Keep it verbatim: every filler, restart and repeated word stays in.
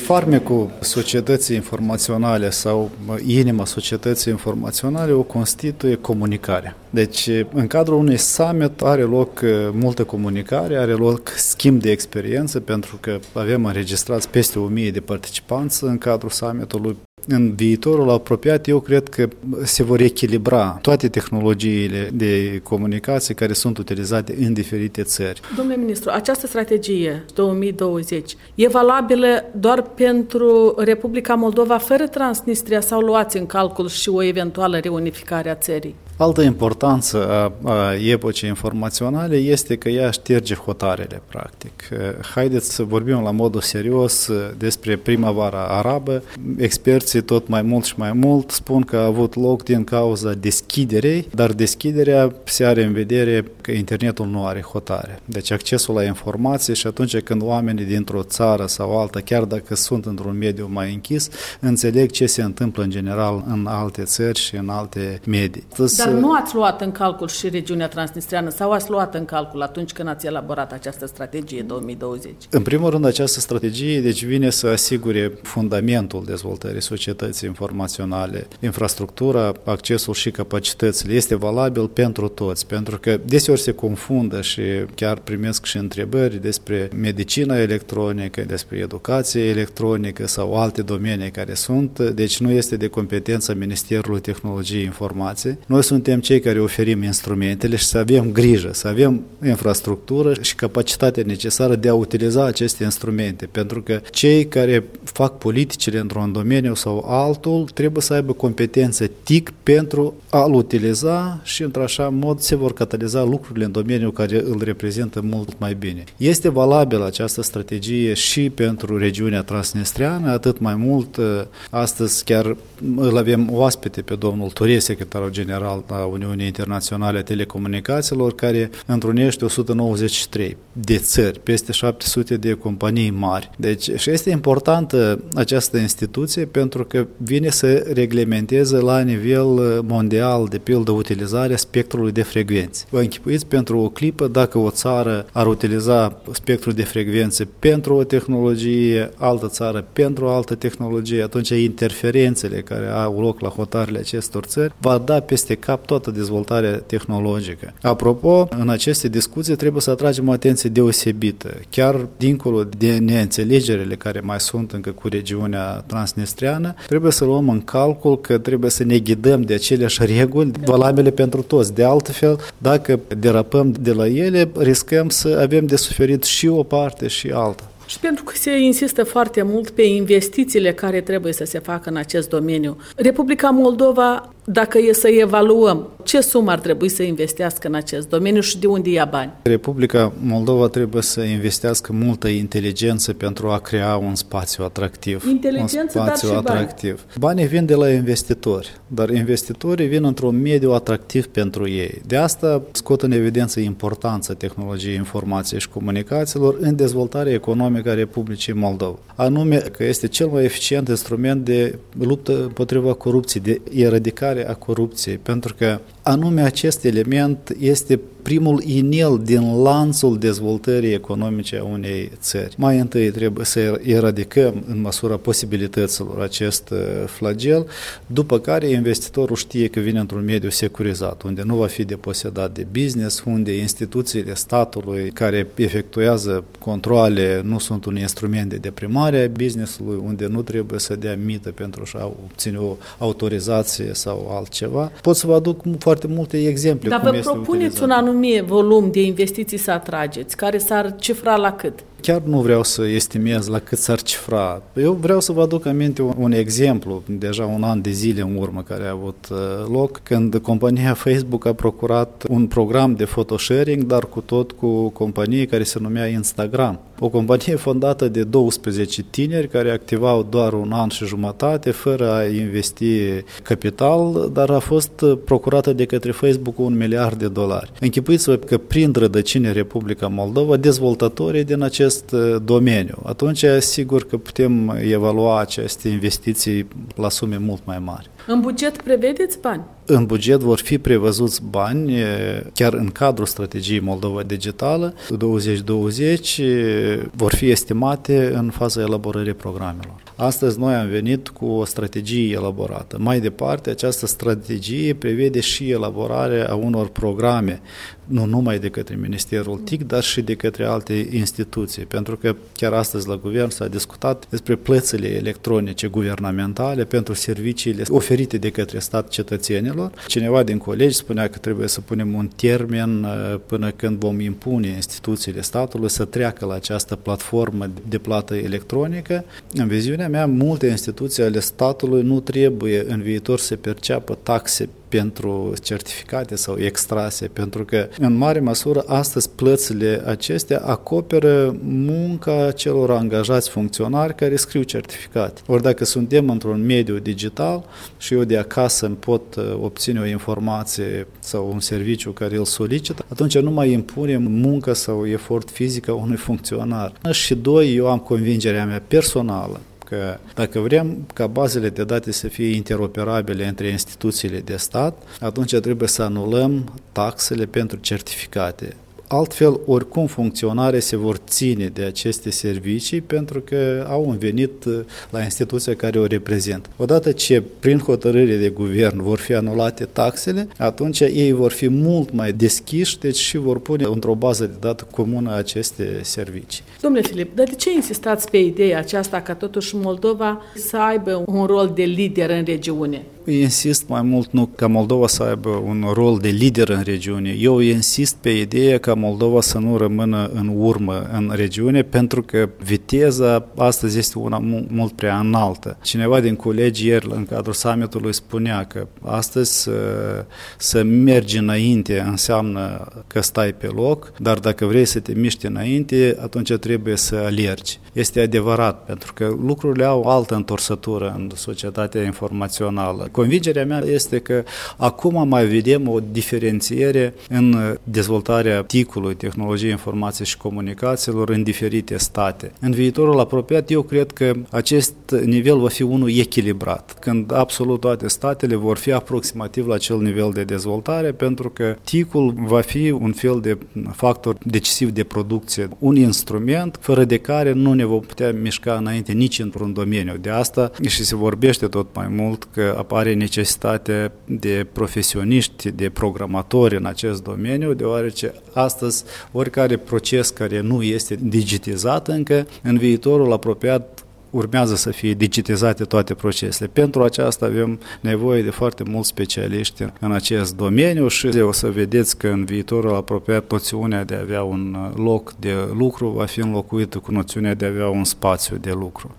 Farmecul societății informaționale sau inima societății informaționale o constituie comunicarea. Deci, în cadrul unui summit are loc multă comunicare, are loc schimb de experiență, pentru că avem înregistrați peste o mie de participanți în cadrul summitului. În viitorul apropiat, eu cred că se vor echilibra toate tehnologiile de comunicație care sunt utilizate în diferite țări. Domnule ministru, această strategie două mii douăzeci e valabilă doar pentru Republica Moldova fără Transnistria sau luați în calcul și o eventuală reunificare a țării? Altă importanță a, a epocii informaționale este că ea șterge hotarele, practic. Haideți să vorbim la modul serios despre primăvara arabă. Experții tot mai mult și mai mult spun că a avut loc din cauza deschiderei, dar deschiderea se are în vedere că internetul nu are hotare. Deci accesul la informație și atunci când oamenii dintr-o țară sau alta, chiar dacă sunt într-un mediu mai închis, înțeleg ce se întâmplă în general în alte țări și în alte medii. Dar nu ați luat în calcul și regiunea transnistreană sau ați luat în calcul atunci când ați elaborat această strategie două mii douăzeci? În primul rând, această strategie deci vine să asigure fundamentul dezvoltării societății informaționale, infrastructura, accesul și capacitățile. Este valabil pentru toți, pentru că deseori se confundă și chiar primesc și întrebări despre medicina electronică, despre educație electronică sau alte domenii care sunt, deci nu este de competența Ministerului Tehnologiei Informației. Noi suntem cei care oferim instrumentele și să avem grijă, să avem infrastructură și capacitatea necesară de a utiliza aceste instrumente, pentru că cei care fac politicile într-un domeniu sau altul trebuie să aibă competență T I C pentru a-l utiliza și într-așa mod se vor cataliza lucrurile în domeniul care îl reprezintă mult mai bine. Este valabilă această strategie și pentru regiunea transnistreană, atât mai mult astăzi chiar îl avem oaspete pe domnul Turie, secretarul general a Uniunii Internaționale a Telecomunicațiilor, care întrunește o sută nouăzeci și trei de țări, peste șapte sute de companii mari. Deci și este importantă această instituție pentru că vine să reglementeze la nivel mondial, de pildă, utilizarea spectrului de frecvențe. Vă închipuiți pentru o clipă dacă o țară ar utiliza spectrul de frecvențe pentru o tehnologie, altă țară pentru o altă tehnologie, atunci interferențele care au loc la hotarele acestor țări va da peste cap toată dezvoltarea tehnologică. Apropo, în aceste discuții trebuie să atragem o atenție deosebită, chiar dincolo de neînțelegerile care mai sunt încă cu regiunea transnistreană, trebuie să luăm în calcul că trebuie să ne ghidăm de aceleași reguli valabile pentru toți. De altfel, dacă derapăm de la ele, riscăm să avem de suferit și o parte și alta. Și pentru că se insistă foarte mult pe investițiile care trebuie să se facă în acest domeniu, Republica Moldova, dacă e să evaluăm, ce sumă ar trebui să investească în acest domeniu și de unde ia bani? Republica Moldova trebuie să investească multă inteligență pentru a crea un spațiu atractiv. Inteligență, un spațiu dar și atractiv. Bani. Banii vin de la investitori, dar investitorii vin într-un mediu atractiv pentru ei. De asta scot în evidență importanța tehnologiei informației și comunicațiilor în dezvoltarea economică a Republicii Moldova. Anume că este cel mai eficient instrument de luptă împotriva corupției, de eradicare a corupției, pentru că anume acest element este primul inel din lanțul dezvoltării economice a unei țări. Mai întâi trebuie să eradicăm în măsura posibilităților acest flagel, după care investitorul știe că vine într-un mediu securizat, unde nu va fi deposedat de business, unde instituțiile statului care efectuează controale nu sunt un instrument de deprimare a business-ului, unde nu trebuie să dea mită pentru a obține o autorizație sau altceva. Pot să vă aduc foarte multe exemple. Dar cum vă este propuneți utilizat. un anumit volum de investiții să atrageți, care s-ar cifra la cât? Chiar nu vreau să estimez la cât s-ar cifra. Eu vreau să vă aduc aminte un, un exemplu, deja un an de zile în urmă care a avut uh, loc, când compania Facebook a procurat un program de photosharing, dar cu tot cu companie care se numea Instagram. O companie fondată de doisprezece tineri care activau doar un an și jumătate, fără a investi capital, dar a fost procurată de către Facebook un miliard de dolari. Închipuiți-vă că prin rădăcini Republica Moldova, dezvoltatorii din acest domeniu, atunci sigur că putem evalua aceste investiții la sume mult mai mari. În buget prevedeți bani? în buget vor fi prevăzuți bani, chiar în cadrul strategiei Moldova Digitală douăzeci douăzeci, vor fi estimate în faza elaborării programelor. Astăzi noi am venit cu o strategie elaborată. Mai departe, această strategie prevede și elaborarea a unor programe, nu numai de către Ministerul T I C, dar și de către alte instituții, pentru că chiar astăzi la guvern s-a discutat despre plățile electronice guvernamentale pentru serviciile oferite de către stat cetățenilor. Cineva din colegi spunea că trebuie să punem un termen până când vom impune instituțiile statului să treacă la această platformă de plată electronică. În viziunea mea, multe instituții ale statului nu trebuie în viitor să perceapă taxe pentru certificate sau extrase, pentru că în mare măsură astăzi plățile acestea acoperă munca celor angajați funcționari care scriu certificate. Ori dacă suntem într-un mediu digital și eu de acasă îmi pot obține o informație sau un serviciu care îl solicită, atunci nu mai impunem muncă sau efort fizic a unui funcționar. Și doi, eu am convingerea mea personală că dacă vrem ca bazele de date să fie interoperabile între instituțiile de stat, atunci trebuie să anulăm taxele pentru certificate. Altfel, oricum, funcționarii se vor ține de aceste servicii pentru că au un venit la instituția care o reprezintă. Odată ce, prin hotărâre de guvern, vor fi anulate taxele, atunci ei vor fi mult mai deschiși, deci și vor pune într-o bază de date comună aceste servicii. Domnule Filip, dar de ce insistați pe ideea aceasta ca totuși Moldova să aibă un rol de lider în regiune? Insist mai mult nu ca Moldova să aibă un rol de lider în regiune. Eu insist pe ideea ca Moldova să nu rămână în urmă în regiune, pentru că viteza astăzi este una mult prea înaltă. Cineva din colegi ieri în cadrul summitului spunea că astăzi să, să mergi înainte înseamnă că stai pe loc, dar dacă vrei să te miști înainte, atunci trebuie să alergi. Este adevărat, pentru că lucrurile au o altă întorsătură în societatea informațională. Convingerea mea este că acum mai vedem o diferențiere în dezvoltarea T I C-ului, tehnologiei informației și comunicațiilor, în diferite state. În viitorul apropiat, eu cred că acest nivel va fi unul echilibrat, când absolut toate statele vor fi aproximativ la acel nivel de dezvoltare, pentru că T I C-ul va fi un fel de factor decisiv de producție, un instrument fără de care nu ne vom putea mișca înainte nici într-un domeniu. De asta și se vorbește tot mai mult că apare necesitatea de profesioniști, de programatori în acest domeniu, deoarece astăzi oricare proces care nu este digitizat încă, în viitorul apropiat urmează să fie digitizate toate procesele. Pentru aceasta avem nevoie de foarte mulți specialiști în acest domeniu și o să vedeți că în viitorul apropiat noțiunea de a avea un loc de lucru va fi înlocuită cu noțiunea de a avea un spațiu de lucru.